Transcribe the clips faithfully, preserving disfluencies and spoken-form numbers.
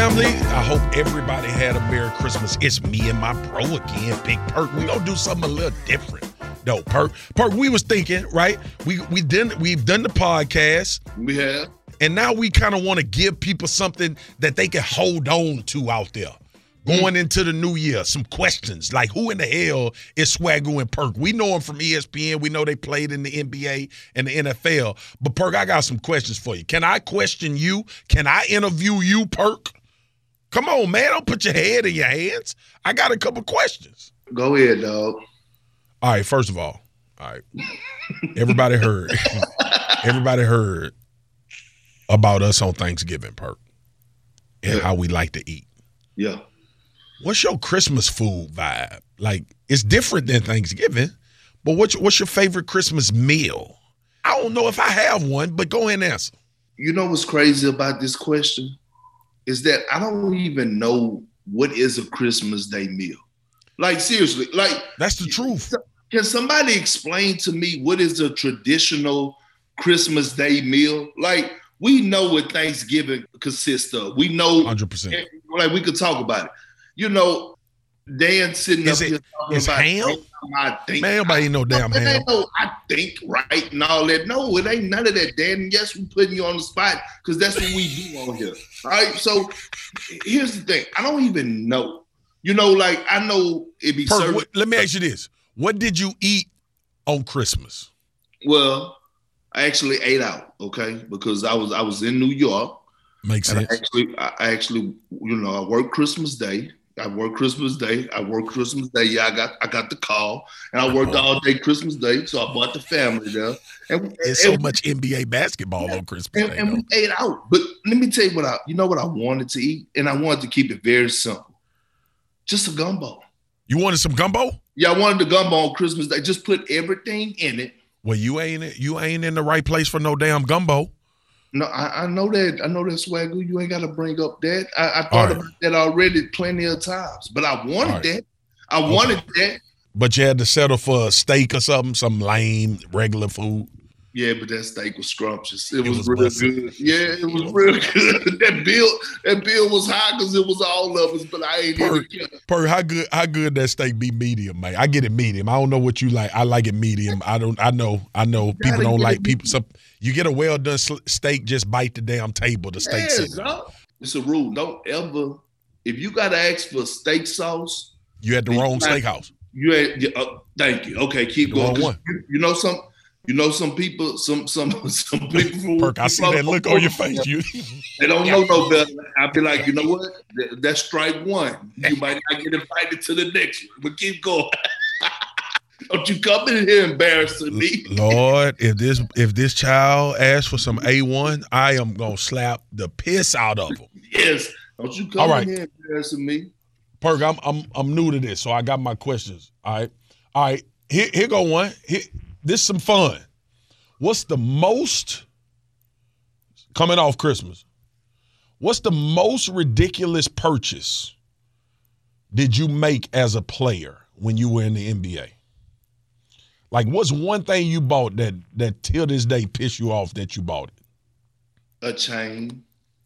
family. I hope everybody had a Merry Christmas. It's me and my bro again, Big Perk. We gonna do something a little different. No, Perk. Perk, we was thinking, right? We we done we've done the podcast. We have. And now we kind of want to give people something that they can hold on to out there. Going mm. into the new year, some questions like who in the hell is Swagoo and Perk? We know them from E S P N. We know they played in the N B A and the N F L. But Perk, I got some questions for you. Can I question you? Can I interview you, Perk? Come on, man. Don't put your head in your hands. I got a couple questions. Go ahead, dog. All right, first of all, all right. Everybody heard. Everybody heard about us on Thanksgiving, Perk, and yeah. how we like to eat. Yeah. What's your Christmas food vibe? Like, it's different than Thanksgiving, but what's your, what's your favorite Christmas meal? I don't know if I have one, but go ahead and answer. You know what's crazy about this question? Is that I don't even know what is a Christmas Day meal. Like, seriously, like. That's the truth. Can somebody explain to me what is a traditional Christmas Day meal? Like, we know what Thanksgiving consists of. We know. one hundred percent. Like, we could talk about it. You know, Dan sitting is up it, here talking is about ham? I think. Man, nobody ain't no damn it ham. Ain't no, I think, right, and all that. No, it ain't none of that, Dan. Yes, we putting you on the spot because that's what we do on here. All right, so here's the thing. I don't even know. You know, like, I know it be Perk, served. what, let me ask you this. What did you eat on Christmas? Well, I actually ate out, okay, because I was I was in New York. Makes and sense. I actually, I actually, you know, I worked Christmas Day. I worked Christmas Day. I worked Christmas Day. Yeah, I got I got the call, and I worked all day Christmas Day. So I brought the family there. And There's and, so much N B A basketball on Christmas and, Day. And we ate out. But let me tell you what I, you know what I wanted to eat, and I wanted to keep it very simple. Just a gumbo. You wanted some gumbo? Yeah, I wanted the gumbo on Christmas Day. Just put everything in it. Well, you ain't you ain't in the right place for no damn gumbo. No, I, I know that. I know that, Swagoo. You ain't got to bring up that. I, I thought right. about that already plenty of times. But I wanted right. that. I okay. wanted that. But you had to settle for a steak or something, some lame, regular food. Yeah, but that steak was scrumptious. It, it was, was real busted. good. Yeah, it was real good. That bill, that bill was high because it was all of us, but I ain't per, even per, how good how good that steak be medium, man? I get it medium. I don't know what you like. I like it medium. I don't I know I know people don't like people some you get a well done steak, just bite the damn table, the steak yes, huh? It's a rule. Don't ever, if you gotta ask for steak sauce, you at the wrong steakhouse. You at uh, thank you. Okay, keep going. You, you know some You know, some people, some some some people. Perk, I see that look on your face. You, they don't know no better. I'll be like, you know what? That's strike one. You might not get invited to the next one, but keep going. Don't you come in here embarrassing me. Lord, if this if this child asks for some A one, I am gonna slap the piss out of him. Yes. Don't you come All right. in here embarrassing me. Perk, I'm I'm I'm new to this, so I got my questions. All right. All right. Here, here go one. Here, this is some fun. What's the most, coming off Christmas, what's the most ridiculous purchase did you make as a player when you were in the N B A? Like, what's one thing you bought that that till this day pissed you off that you bought it? A chain.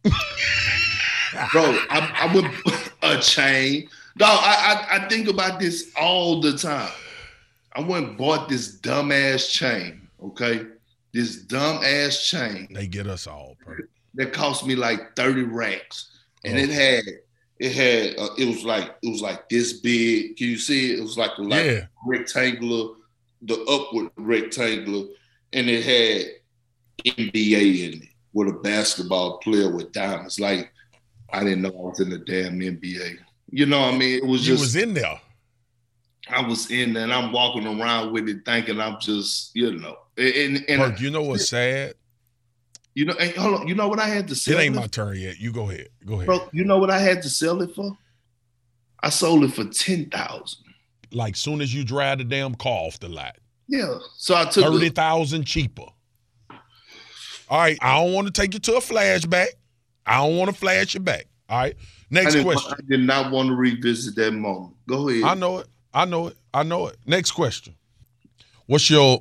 Bro, I, I would, a chain. No, I, I I think about this all the time. I went and bought this dumbass chain, okay? This dumbass chain. They get us all, bro. That cost me like thirty racks. And oh. it had, it had, uh, it was like, it was like this big. Can you see it? It was like a like yeah. rectangular, the upward rectangular. And it had N B A in it with a basketball player with diamonds. Like, I didn't know I was in the damn N B A. You know what I mean? It was you just. You was in there. I was in there and I'm walking around with it thinking I'm just, you know. And, and Perk, you know what's sad? You know, and hold on, you know what I had to sell it? ain't it? my turn yet. You go ahead. Go ahead. Bro, you know what I had to sell it for? I sold it for ten thousand dollars. Like soon as you drive the damn car off the lot. Yeah. So I took thirty thousand dollars cheaper. All right. I don't want to take you to a flashback. I don't want to flash you back. All right. Next I question. I did not want to revisit that moment. Go ahead. I know it. I know it. I know it. Next question. What's your,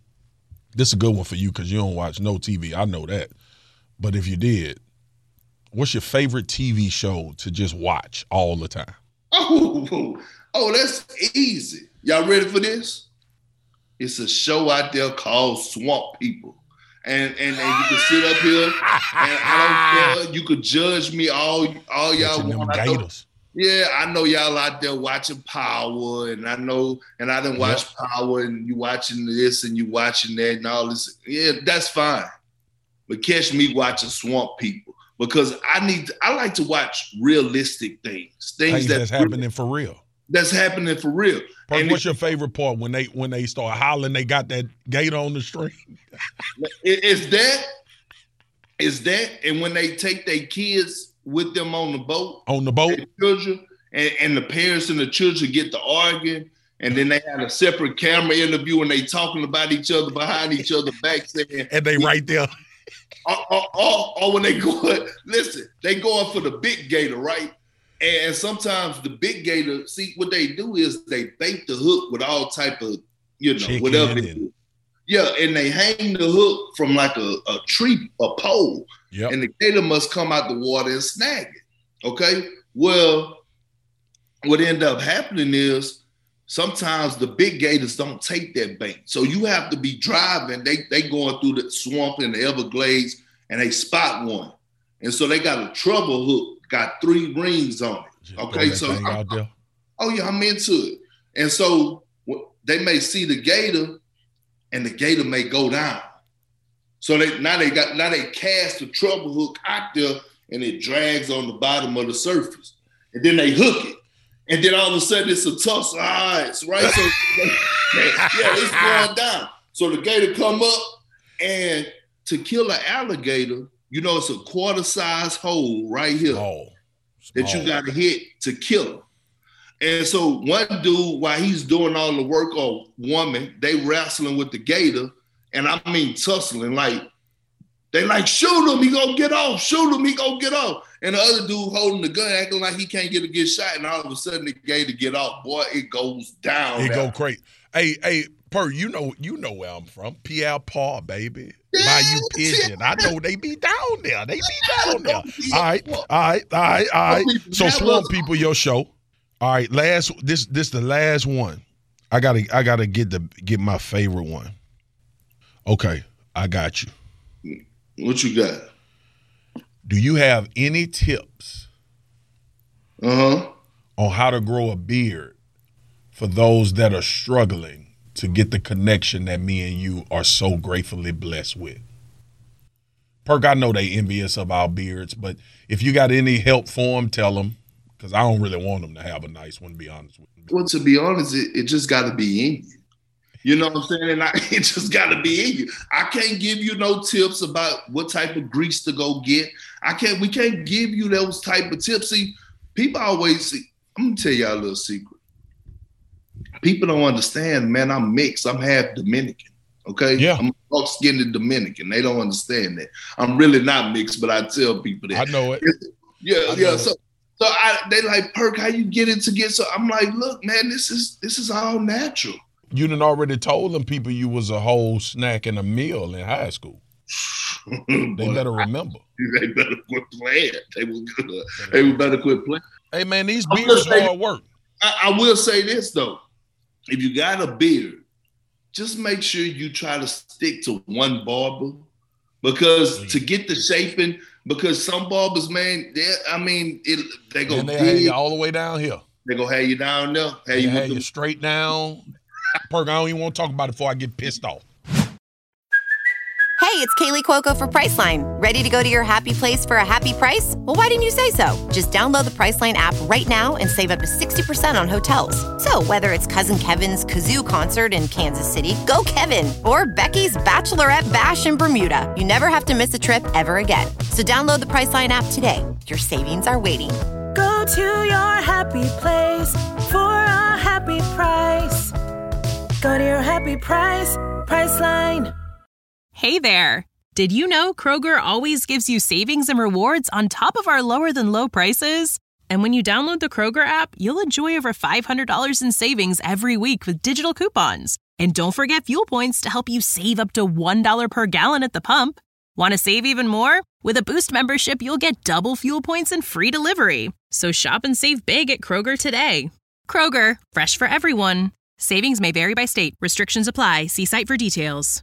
this is a good one for you because you don't watch no T V. I know that. But if you did, What's your favorite T V show to just watch all the time? Oh, oh, that's easy. Y'all ready for this? It's a show out there called Swamp People. And, and and you can sit up here and I don't care. You could judge me all all y'all want. I know, yeah, I know y'all out there watching Power, and I know, and I didn't watch yep. Power, and you watching this and you watching that and all this. Yeah, that's fine. But catch me watching Swamp People because I need. I like to watch realistic things, things, things that that's happening for real. That's happening for real. Perk, and what's your favorite part when they when they start hollering? They got that gator on the string. It's that, it's that, and when they take their kids with them on the boat, on the boat, children, and, and the parents and the children get to arguing, and then they have a separate camera interview, and they talking about each other behind each other back, saying, and they right there. Or, or, or, or when they go, listen, they going for the big gator, right? And sometimes the big gator, see, what they do is they bait the hook with all type of, you know, Chicken whatever they do. Yeah, and they hang the hook from like a, a tree, a pole. Yep. And the gator must come out the water and snag it. Okay? Well, what end up happening is sometimes the big gators don't take that bait. So you have to be driving. They they going through the swamp in the Everglades and they spot one. And so they got a trouble hook. Got three rings on it. Okay, so I, oh yeah, I'm into it. And so they may see the gator, and the gator may go down. So they now they got now they cast the trouble hook out there, and it drags on the bottom of the surface, and then they hook it, and then all of a sudden it's a tussle. All right, so, right? So yeah, it's going down. So the gator come up, and to kill an alligator. You know, it's a quarter size hole right here Small. Small. that you got to hit to kill him. And so one dude, while he's doing all the work, or woman, they wrestling with the gator. And I mean tussling, like, they like, shoot him, he gonna get off, shoot him, he gonna get off. And the other dude holding the gun, acting like he can't get a good shot. And all of a sudden the gator get off. Boy, it goes down. It go crazy. Hey, hey, Per, you know, you know where I'm from. Pierre Paul, baby. Yeah, Bayou Pigeon. I know they be down there. They be down there. All right, all right, all right, all right. So Swamp People, your show. All right, last this this the last one. I gotta I gotta get the get my favorite one. Okay, I got you. What you got? Do you have any tips uh-huh. on how to grow a beard for those that are struggling to get the connection that me and you are so gratefully blessed with? Perk, I know they envious of our beards, but if you got any help for them, tell them, because I don't really want them to have a nice one, to be honest with you. Well, to be honest, it, it just got to be in you. You know what I'm saying? And I, it just got to be in you. I can't give you no tips about what type of grease to go get. I can't. We can't give you those type of tips. See, people always see. I'm going to tell y'all a little secret. People don't understand, man, I'm mixed. I'm half Dominican, okay? Yeah. I'm dark-skinned Dominican. They don't understand that. I'm really not mixed, but I tell people that. I know it. Yeah, I yeah. know so it. so I, they like, Perk, how you get it to get so? I'm like, look, man, this is this is all natural. You done already told them people you was a whole snack and a meal in high school. They Boy, better remember. I, they better quit playing. They was good. They better quit playing. Hey, man, these beards say, hard work. I, I will say this, though. If you got a beard, just make sure you try to stick to one barber, because Please. to get the shaping, because some barbers, man, they I mean, it, they go and they have you all the way down here. They go have you down there. Have they you, have you straight down. Perk, I don't even want to talk about it before I get pissed off. Hey, it's Kaylee Cuoco for Priceline. Ready to go to your happy place for a happy price? Well, why didn't you say so? Just download the Priceline app right now and save up to sixty percent on hotels. So whether it's Cousin Kevin's Kazoo Concert in Kansas City, go Kevin, or Becky's Bachelorette Bash in Bermuda, you never have to miss a trip ever again. So download the Priceline app today. Your savings are waiting. Go to your happy place for a happy price. Go to your happy price, Priceline. Hey there. Did you know Kroger always gives you savings and rewards on top of our lower than low prices? And when you download the Kroger app, you'll enjoy over five hundred dollars in savings every week with digital coupons. And don't forget fuel points to help you save up to one dollar per gallon at the pump. Want to save even more? With a Boost membership, you'll get double fuel points and free delivery. So shop and save big at Kroger today. Kroger, fresh for everyone. Savings may vary by state. Restrictions apply. See site for details.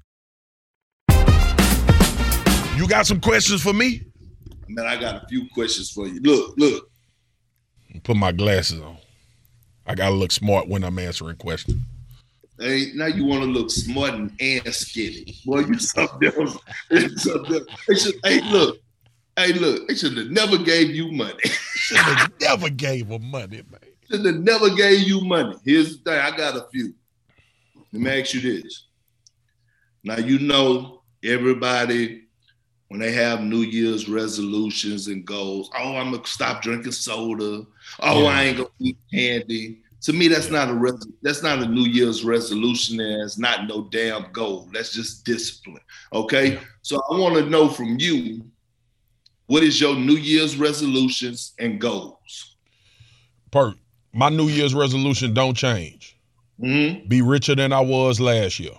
You got some questions for me? Man, I got a few questions for you. Look, look. Put my glasses on. I got to look smart when I'm answering questions. Hey, now you want to look smart and, and skinny. Boy, you something else. It's something else. They should, hey, look. Hey, look. They should have never gave you money. Should have never gave them money, man. Should have never gave you money. Here's the thing. I got a few. Let me ask you this. Now, you know everybody, when they have New Year's resolutions and goals, oh, I'm going to stop drinking soda. Oh, yeah. I ain't going to eat candy. To me, that's not a res- that's not a New Year's resolution, and it's not no damn goal. That's just discipline, okay? Yeah. So I want to know from you, what is your New Year's resolutions and goals? Perk, my New Year's resolution don't change. Mm-hmm. Be richer than I was last year.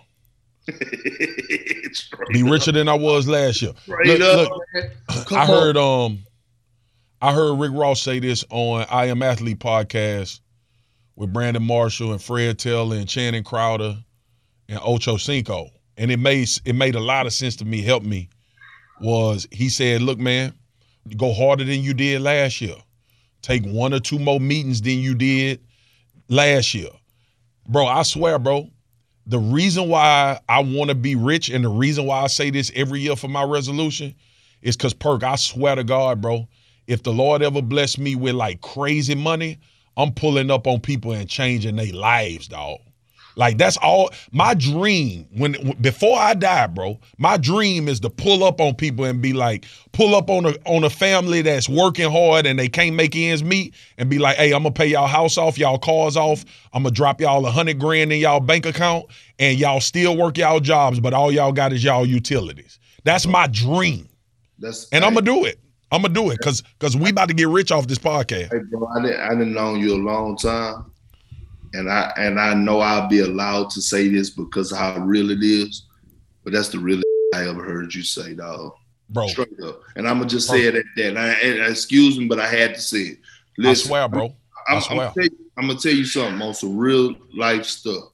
Be richer than I was last year. Straight look, up, look, I heard um, I heard Rick Ross say this on I Am Athlete podcast with Brandon Marshall and Fred Taylor and Channing Crowder and Ocho Cinco. And it made it made a lot of sense to me, helped me, was he said, look, man, go harder than you did last year. Take one or two more meetings than you did last year. Bro, I swear, bro, the reason why I want to be rich and the reason why I say this every year for my resolution is because, Perk, I swear to God, bro, if the Lord ever blessed me with like crazy money, I'm pulling up on people and changing their lives, dog. Like that's all my dream. When before I die, bro, my dream is to pull up on people and be like, pull up on a on a family that's working hard and they can't make ends meet, and be like, hey, I'm gonna pay y'all house off, y'all cars off. I'm gonna drop y'all a hundred grand in y'all bank account, and y'all still work y'all jobs, but all y'all got is y'all utilities. That's my dream. That's and hey, I'm gonna do it. I'm gonna do it because because we about to get rich off this podcast. Hey, bro, I didn't I didn't know you a long time. And I and I know I'll be allowed to say this because of how real it is, but that's the realest I ever heard you say, dog. Bro. Straight up. And I'm going to just bro. say it at that. And I, and excuse me, but I had to say it. Listen, I swear, bro. I'm, I swear. I'm going to tell you something on some real life stuff.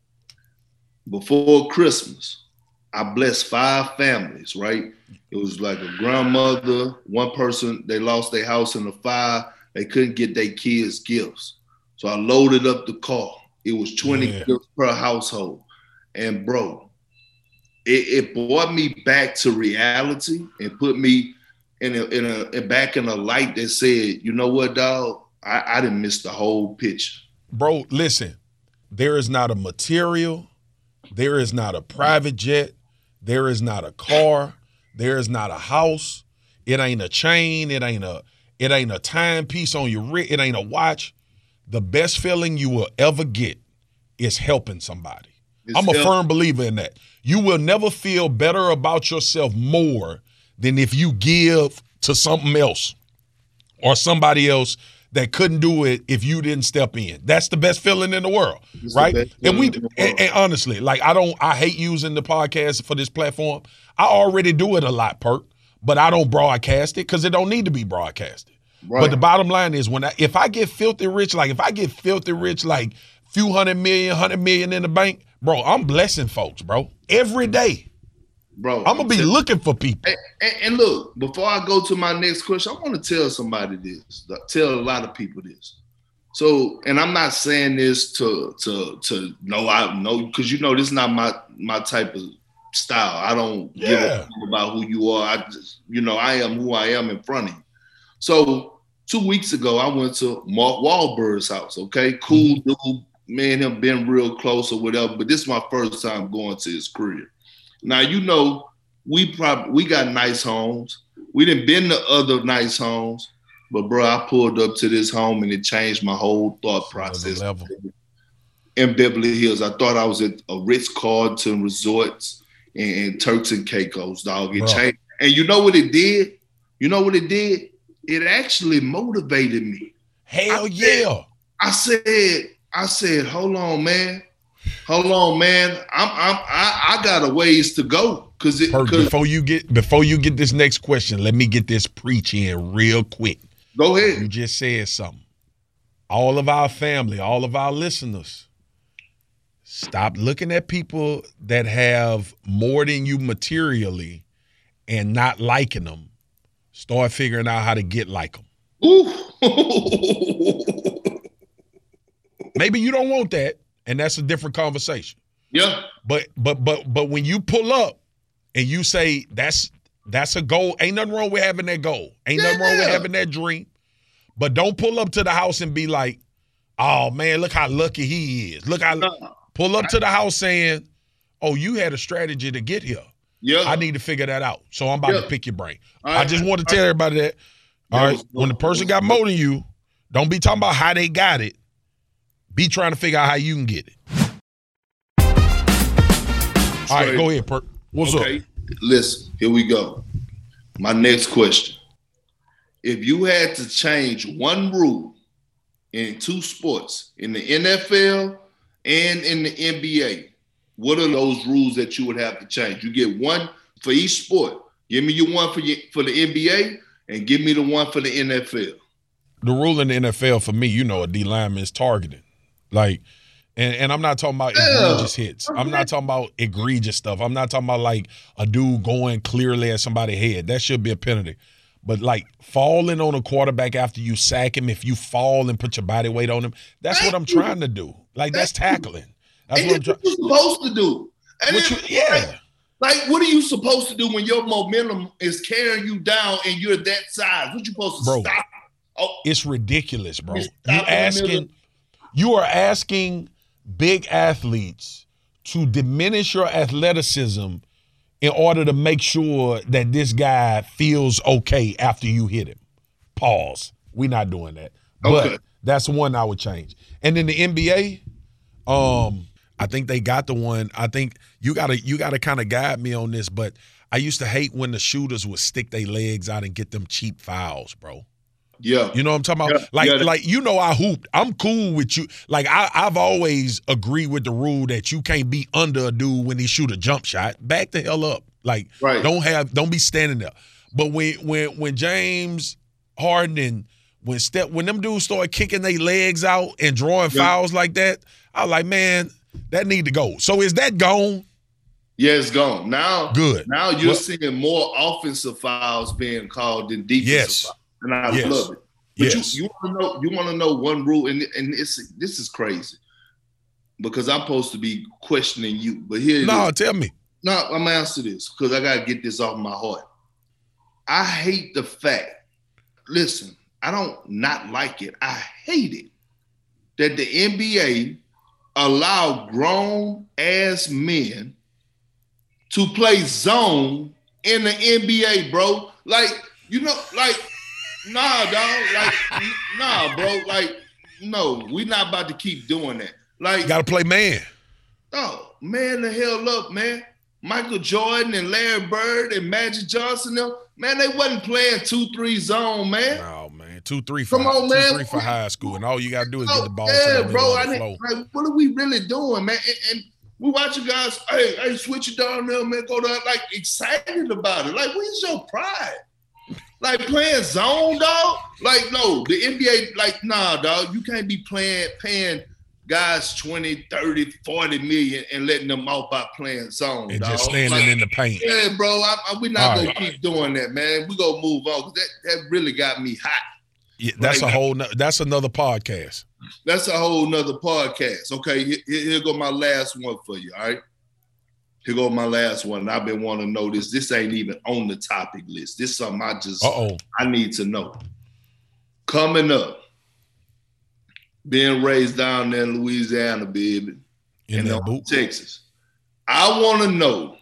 Before Christmas, I blessed five families, right? It was like a grandmother, one person, they lost their house in a fire. They couldn't get their kids gifts. So I loaded up the car. It was twenty yeah. gifts per household. And bro, it, it brought me back to reality and put me in a, in a in back in a light that said, you know what, dog? I, I didn't miss the whole picture. Bro, listen, there is not a material, there is not a private jet, there is not a car, there is not a house, it ain't a chain, it ain't a it ain't a timepiece on your wrist, it ain't a watch. The best feeling you will ever get is helping somebody. It's I'm a help. firm believer in that. You will never feel better about yourself more than if you give to something else or somebody else that couldn't do it if you didn't step in. That's the best feeling in the world, it's right? And we and, and honestly, like I don't, I hate using the podcast for this platform. I already do it a lot, Perk, but I don't broadcast it because it don't need to be broadcasted. Right. But the bottom line is when I, if I get filthy rich, like if I get filthy rich, like few hundred million, hundred million in the bank, bro, I'm blessing folks, bro, every day. Bro, I'm going to be looking for people. And, and, and look, before I go to my next question, I want to tell somebody this, tell a lot of people this. So, and I'm not saying this to, to, to know, I know, because you know, this is not my, my type of style. I don't yeah. give a fuck about who you are. I just, you know, I am who I am in front of you. So, two weeks ago, I went to Mark Wahlberg's house, okay? Cool dude, me and him been real close or whatever, but this is my first time going to his crib. Now, you know, we probably we got nice homes. We done been to other nice homes, but, bro, I pulled up to this home and it changed my whole thought process. In Beverly Hills, I thought I was at a Ritz-Carlton Resorts and, and Turks and Caicos, dog. It bro. changed. And you know what it did? You know what it did? It actually motivated me. Hell I yeah. Said, I said, I said, hold on, man. Hold on, man. I'm I'm I, I got a ways to go. Cause, it, Perk, cause before you get before you get this next question, let me get this preach in real quick. Go ahead. You just said something. All of our family, all of our listeners, stop looking at people that have more than you materially and not liking them. Start figuring out how to get like them. Ooh. Maybe you don't want that, and that's a different conversation. Yeah. But but but but when you pull up and you say that's that's a goal, ain't nothing wrong with having that goal. Ain't Yeah. nothing wrong with having that dream. But don't pull up to the house and be like, oh man, look how lucky he is. Look how No. pull up to the house saying, oh, you had a strategy to get here. Yeah. I need to figure that out. So I'm about Yeah. to pick your brain. All I right. just want to tell everybody that. All That right. was- When the person got more than you, don't be talking about how they got it. Be trying to figure out how you can get it. All right, go ahead, Perk. What's okay. up? Listen, here we go. My next question. If you had to change one rule in two sports, in the N F L and in the N B A, what are those rules that you would have to change? You get one for each sport. Give me your one for your, for the N B A and give me the one for the N F L. The rule in the N F L for me, you know, a D lineman is targeting. Like, and, and I'm not talking about Yeah. egregious hits. I'm not talking about egregious stuff. I'm not talking about like a dude going clearly at somebody's head. That should be a penalty. But like falling on a quarterback after you sack him, if you fall and put your body weight on him, that's what I'm trying to do. Like that's tackling. That's And what I'm that's trying. what you're supposed to do. And What then, you, yeah. Like, what are you supposed to do when your momentum is carrying you down and you're that size? What you supposed to Bro. stop? Oh, It's ridiculous, bro. You You stop in the middle. asking, you are asking big athletes to diminish your athleticism in order to make sure that this guy feels okay after you hit him. Pause. We're not doing that. But Okay. that's one I would change. And in the N B A, um, I think they got the one. I think you gotta you gotta kind of guide me on this, but I used to hate when the shooters would stick their legs out and get them cheap fouls, bro. yeah. You know what I'm talking about? Yeah, like, yeah. like you know, I hooped. I'm cool with you. Like, I, I've always agreed with the rule that you can't be under a dude when he shoot a jump shot. Back the hell up. Like, Right. don't have, don't be standing there. But when, when, when James Harden and when Steph, when them dudes started kicking their legs out and drawing Yeah. fouls like that, I was like, man, that need to go. So is that gone? Yeah, it's gone. Now, Good. Now you're Well- seeing more offensive fouls being called than defensive Yes. fouls. And I Yes. love it. But Yes. you, you want to know you want to know one rule, and and it's this is crazy because I'm supposed to be questioning you, but here it No, is. tell me. No, I'm gonna answer this because I gotta get this off my heart. I hate the fact. Listen, I don't not like it. I hate it that the N B A allow grown ass men to play zone in the N B A, bro. Like, you know, like, nah, dog. Like, n- nah, bro. Like, no, we not about to keep doing that. Like, You got to play man. oh, man, the hell up, man. Michael Jordan and Larry Bird and Magic Johnson, them, man, they wasn't playing two three zone, man. No, man. Two, three for, Come on, two, man. three for high school. And all you got to do is get the ball to yeah, the bro. middle I of the didn't, floor. like, what are we really doing, man? And, and we watching guys, hey, hey, switch it down there, man. Go down, like excited about it. Like, where's your pride? Like playing zone, dog. Like, no, the N B A, like, nah, dog. You can't be playing, paying guys twenty, thirty, forty million and letting them out by playing zone, And dog. just standing Like, in the paint. yeah, bro. I, I, we're not All gonna right. keep doing that, man. We gonna move on because that, that really got me hot. Yeah, that's Like- a whole. No, that's another podcast. That's a whole nother podcast. Okay, here, here go my last one for you. All right, here go my last one. And I've been wanting to know this. This ain't even on the topic list. This is something I just Uh oh. I need to know. Coming up, being raised down there in Louisiana, baby, In and that up boot. Texas. I want to know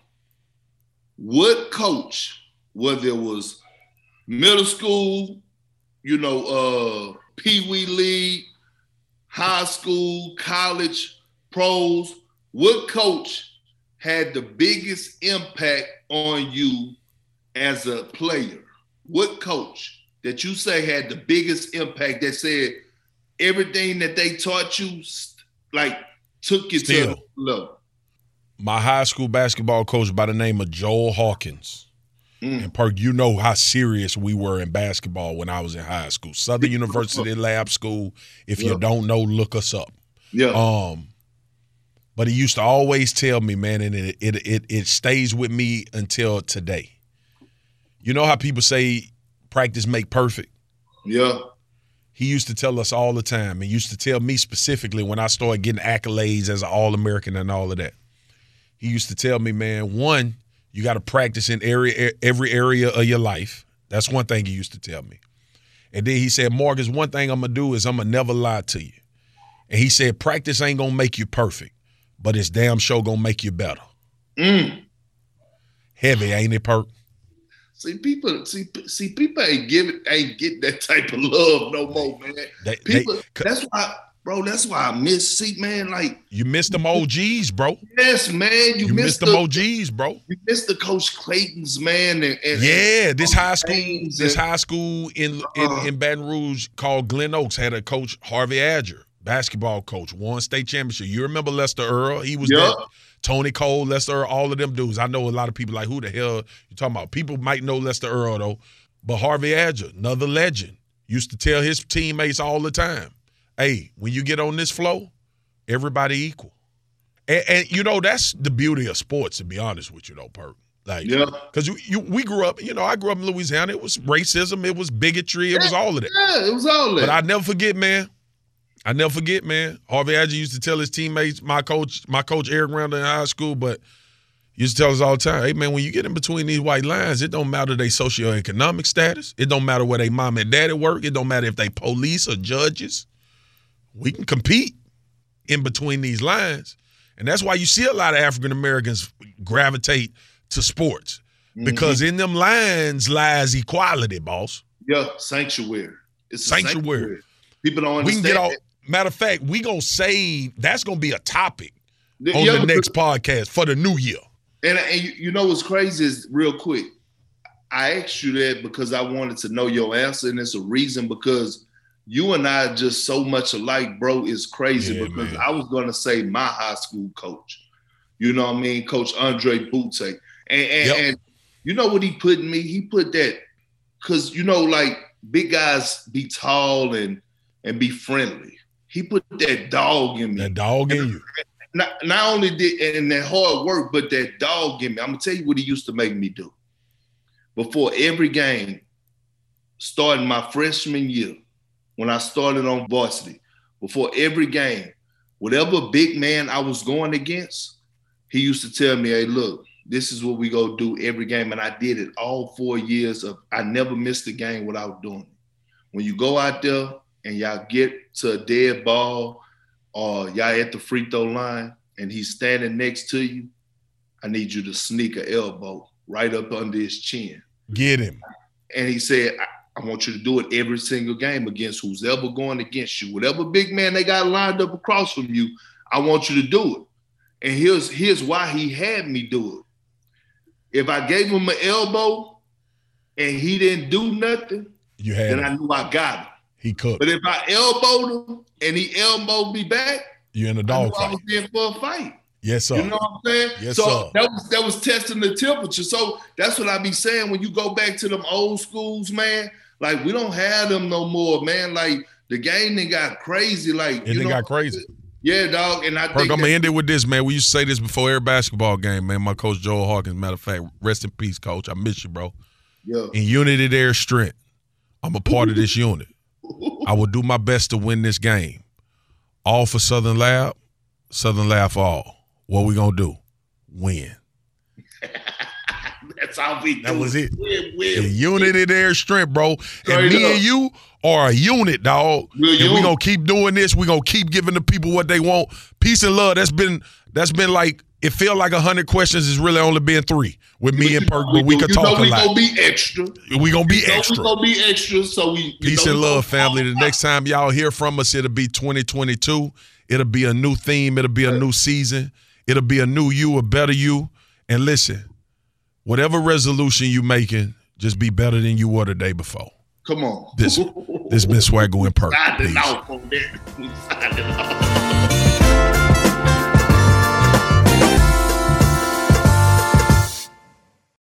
what coach, whether it was middle school, you know, uh, Pee Wee League, high school, college, pros, what coach had the biggest impact on you as a player? What coach that you say had the biggest impact that said everything that they taught you, like, took it Still. to another level. My high school basketball coach by the name of Joel Hawkins. Mm. And Perk, you know how serious we were in basketball when I was in high school. Southern University Lab School. If Yeah. you don't know, look us up. Yeah. Um, but he used to always tell me, man, and it it it, it stays with me until today. You know how people say practice make perfect? yeah. He used to tell us all the time, and used to tell me specifically when I started getting accolades as an All-American and all of that. He used to tell me, man, one, you got to practice in area, every area of your life. That's one thing he used to tell me. And then he said, Marcus, one thing I'm going to do is I'm going to never lie to you. And he said, practice ain't going to make you perfect, but it's damn sure going to make you better. Mm. Heavy, ain't it, Perk? See, people, see, see, people ain't giving, ain't getting that type of love no more, man. They, People, they, that's why, bro. That's why I miss. See, man, like you missed them O Gs, bro. yes, man. You, You missed missed them the, O Gs, bro. You missed the Coach Clayton's, man. And, and Yeah, this and high school, James this and- high school in, Uh-huh. in in Baton Rouge called Glen Oaks had a coach, Harvey Adger, basketball coach, won state championship. You remember Lester Earl? He was Yup. there. Tony Cole, Lester Earl, all of them dudes. I know a lot of people like, who the hell you talking about? People might know Lester Earl though, but Harvey Adger, another legend, used to tell his teammates all the time, "Hey, when you get on this floor, everybody equal." And, and you know that's the beauty of sports, to be honest with you, though, Perk. Like, Yeah. because you, you, we grew up, you know, I grew up in Louisiana. It was racism, it was bigotry, it was all of that. Yeah, it was all that. But I never forget, man. I never forget, man. Harvey Adger used to tell his teammates, my coach, my coach Eric Randall in high school, but he used to tell us all the time, hey, man, when you get in between these white lines, it don't matter their socioeconomic status. It don't matter where they mom and daddy work. It don't matter if they police or judges. We can compete in between these lines. And that's why you see a lot of African Americans gravitate to sports, because in them lines lies equality, boss. yeah, sanctuary. It's a Sanctuary. People don't We understand. can get all. that. Matter of fact, we gonna save. That's gonna be a topic Yeah, on the because- next podcast for the new year. And, and you, you know what's crazy is, real quick, I asked you that because I wanted to know your answer, and it's a reason, because you and I are just so much alike, bro. It's crazy Yeah, because man. I was going to say my high school coach. You know what I mean? Coach Andre Butte. And, and, Yep. and you know what he put in me? He put that, because, you know, like big guys be tall and, and be friendly. He put that dog in me. That dog in you. Not, not only did and that hard work, but that dog in me. I'm gonna tell you what he used to make me do. Before every game, starting my freshman year, when I started on varsity, before every game, whatever big man I was going against, he used to tell me, hey, look, this is what we go do every game. And I did it all four years of, I never missed a game without doing it. When you go out there and y'all get to a dead ball, or y'all at the free throw line and he's standing next to you, I need you to sneak an elbow right up under his chin. Get him. And he said, I, I want you to do it every single game against who's ever going against you. Whatever big man they got lined up across from you, I want you to do it. And here's, here's why he had me do it. If I gave him an elbow and he didn't do nothing, You had then him. I knew I got him. He cooked. But if I elbowed him and he elbowed me back, You in a I, dog knew I fight. was in for a fight. Yes, sir. You know what I'm saying? Yes, so sir. that was that was testing the temperature. So that's what I be saying when you go back to them old schools, man. Like, we don't have them no more, man. Like, the game then got crazy. Like, And you they know, got crazy. Yeah, dog. And I Perk, think I'm that, gonna end it with this, man. We used to say this before every basketball game, man. My coach Joel Hawkins, matter of fact, rest in peace, coach. I miss you, bro. yeah. In unity, there's strength. I'm a part of this unit. I will do my best to win this game. All for Southern Lab, Southern Lab for all. What we gonna do? Win. That's how we do. That was it. Win, win. In unity, there's strength, bro. And Straight me up. and you are a unit, dog. We're a and we unit. gonna keep doing this. We gonna keep giving the people what they want. Peace and love. That's been that's been like, it felt like a hundred questions. It's really only been three with me and Perk, but we could you talk know a we lot. gonna be extra. We gonna be You know extra. We gonna be extra. So we you Peace know, and we love, gonna- family. The next time y'all hear from us, it'll be twenty twenty-two. It'll be a new theme. It'll be a new season. It'll be a new you, a better you. And listen, whatever resolution you making, just be better than you were the day before. Come on. This this been Swaggo and Perk. Signing Peace. out on that. Signing out.